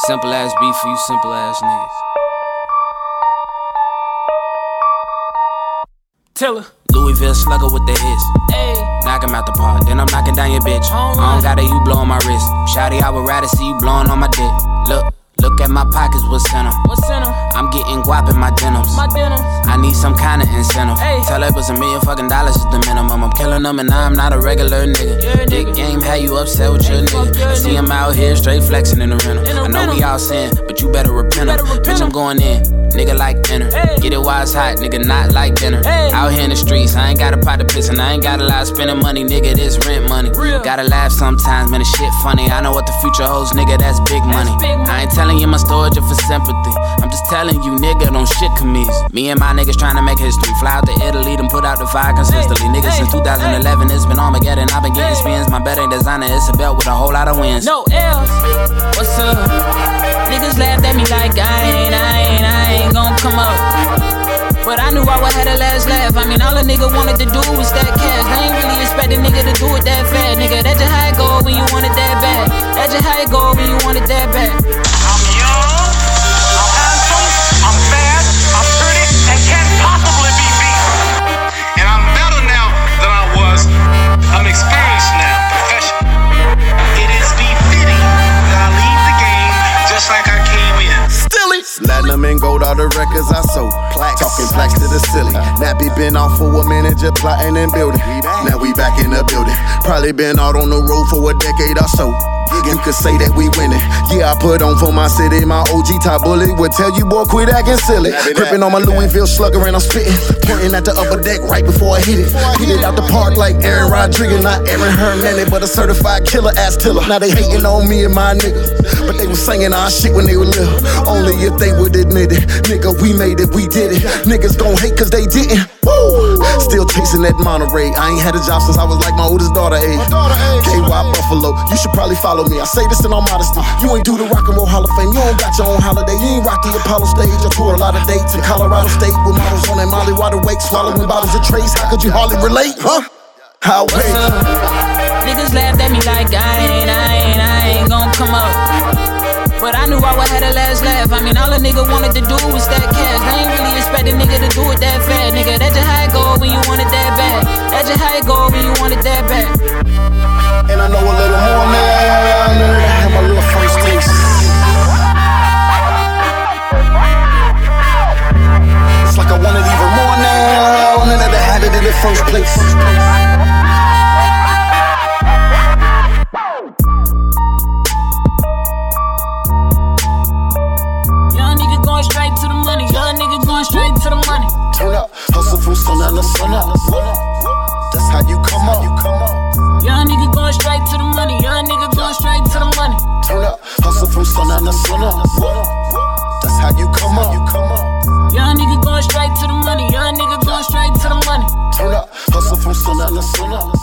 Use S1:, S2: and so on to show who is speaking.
S1: Simple ass beef for you simple ass niggas. Tiller. Louisville slugger with the hits. Ayy. Knock him out the park, then I'm knocking down your bitch. I don't got it, you blowing my wrist. Shawty, I would rather see you blowing on my dick. Look at my pockets, what's in them? I'm getting guap in my denims. I need some kind of incentive. Ay. Tell her it was $1 million is the minimum. I'm killing them and now I'm not a regular nigga. Dick game had you upset with your nigga. I see him out here straight flexing in the rental. I know we all sin, but you better repent him. Bitch, I'm going in, nigga like dinner. Get it while it's hot, nigga not like dinner. Out here in the streets, I ain't got a pot to piss and I ain't got a lot of spending money, nigga, this rent money. Gotta laugh sometimes, man, the shit funny. I know what the future holds, nigga, that's big money. I ain't telling you my story just for sympathy. I'm just telling you, nigga, don't shit commies. Me and my niggas trying to make history. Fly out to Italy, then put out the fire consistently. Niggas since 2011, it's been Armageddon. I've been getting spins. My bet ain't designer, it's a belt with a whole lot of wins. No L's, what's up? Niggas laughed at me like I ain't gon' come up. But I knew I would have the last laugh. I mean, all a nigga wanted to do was that cash. They ain't really expect a nigga to do it that fast. Nigga, that's just how it go when you want it that bad. That's just how it go when you want it that bad.
S2: I'm young, I'm handsome, I'm fast, I'm pretty, and can't possibly be beat. And I'm better now than I was. I'm experienced now, professional. It is befitting that I leave the game just like I came in.
S3: Platinum and gold, all the records I sold. Talking plaques to the ceiling. Nappy been off for a minute, just plotting and building. Now we back in the building. Probably been out on the road for a decade or so. You could say that we winning. Yeah, I put on for my city. My OG top bully would tell you, boy, quit acting silly. Gripping on my Louisville slugger and I'm spitting. Pointing at the upper deck right before I hit it. Hit it out the park like Aaron Rodriguez. Not Aaron Hernandez, but a certified killer ass tiller. Now they hating on me and my niggas, but they was singing our shit when they were little. Only if they would admit it. Nigga, we made it, we did it. Niggas gon' hate cause they didn't. Woo! Still chasing that Monterey. I ain't had a job since I was like my oldest daughter age. KY Buffalo, you should probably follow me. I say this in all modesty. You ain't do the Rock and Roll Hall of Fame. You don't got your own holiday. You ain't rock the Apollo stage. I toured a lot of dates in Colorado State with models on that Molly water wake, swallowing bottles of Trace. How could you hardly relate, huh? How wait?
S1: Niggas laughed at me like I ain't gon' come up. But I knew I would have the last laugh. I mean, all a nigga wanted to do was that cash. They ain't really expect a nigga to do it that fast. Nigga, that's just how it go when you want it that bad. That's just how it go when you want it that bad.
S3: And I know a little more now. I had my little first taste. It's like I wanted even more now. And I never had it in the first place. Turn up, hustle from sun down to sun up. That's how you come up.
S1: Young nigga going straight to the money. Young nigga going straight to the money.
S3: Turn up, hustle from sun down to sun up. That's how you come up.
S1: Young nigga going straight to the money. Young nigga going straight to the money.
S3: Turn up, hustle from sun down to sun up.